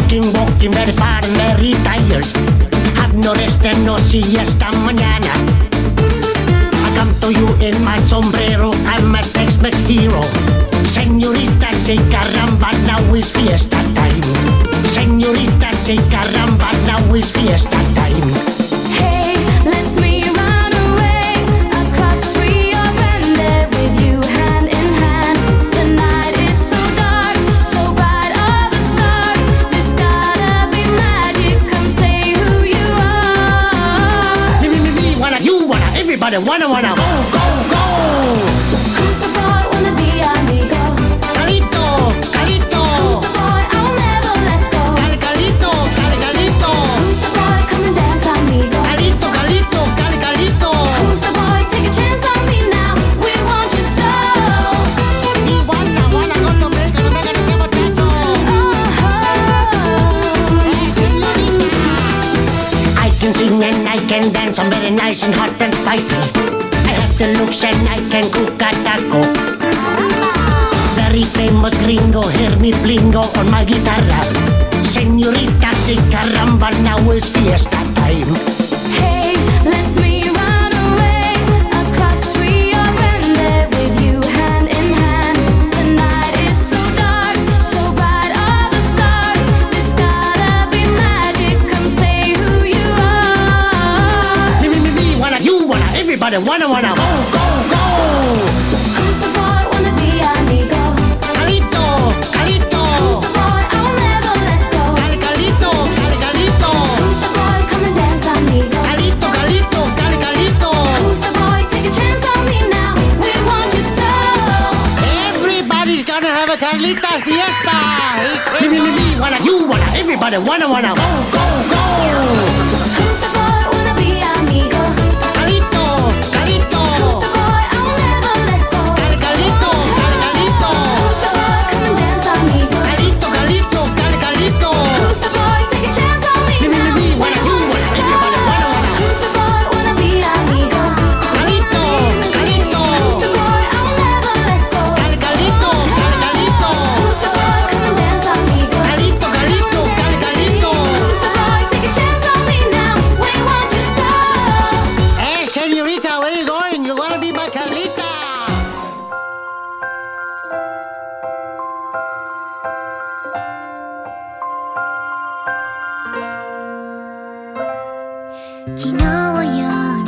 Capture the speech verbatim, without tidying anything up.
Walking, walking very far and very tired. Have no rest and no siesta mañana. I come to you in my sombrero, I'm a Tex-Mex hero. Señorita, say caramba, now is fiesta time. Señorita, say caramba, now is fiesta time. Hey, let's me run away across Rio Grande with you hand in hand. The night is so dark, so bright are the stars. This gotta be magic, come say who you are. Me, me, me, me, wanna, you wanna, everybody wanna, wanna, go, go, go. Who's the boy, wanna be amigo? Calito, calito. Who's the boy, I'll never let go? Cal, calito, cal, calito. Who's the boy, come and dance amigo? Calito, calito, cal, calito. Who's the boy, take a chance on me now, we want you so. Me wanna, wanna go to Mexico, to Mexico, to Mexico. I can sing and I can dance, I'm very nice and hot and spicy. I have the looks and I can cook a taco. Very famous gringo, hear me blingo on my guitarra. Señorita, si caramba, now is fiesta time. Hey, let's me run away across Rio Grande with you hand in hand. The night is so dark, so bright are the stars. This gotta be magic, come say who you are. Me, me, me, me, wanna, you wanna, everybody wanna, wanna, go, go, go. Who's the boy, wanna be amigo? Calito, calito. Who's the boy, I'll never let go? Cal, calito, cal, calito. Who's the boy, come and dance amigo? Calito, calito, cal, calito. Who's the boy, take a chance on me now, we want you so. Everybody's gonna have a Carlita fiesta. Me, me, me, me, wanna, you wanna, everybody wanna, wanna, go, go, go. Who's the boy, wanna be amigo? Calito, calito. Who's the boy, I'll never let go? Cal, calito, cal, calito. Who's the boy, come and dance amigo? Calito, calito, cal, calito. Who's the boy, take a chance on me Me, me, now, me, me, we wanna, you want wanna, you so. everybody wanna, wanna. Who's the boy, wanna be amigo? Calito, calito. Who's the boy, I'll never let go? Cal, calito, cal, calito. Who's the boy, come and dance amigo? Calito, calito, cal, calito. Who's the boy, take a chance on me now, we want you so. Hey, señorita, where you going? You wanna be my Carlita? 昨日